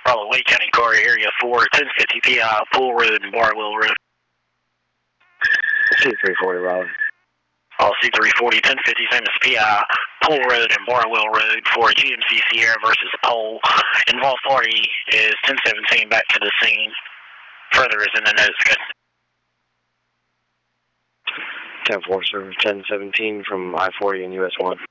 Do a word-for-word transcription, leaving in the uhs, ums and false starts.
Bravo, Wake County Car Area four, ten fifty P I, Pool Road and Barwell Road. C three forty, Raleigh. All C three forty, ten fifty, same as P I, Pool Road and Barwell Road for G M C Sierra versus Pole. Involved party is ten seventeen back to the scene. Further is in the notes, good. ten four, sir, ten seventeen from I forty and U S one.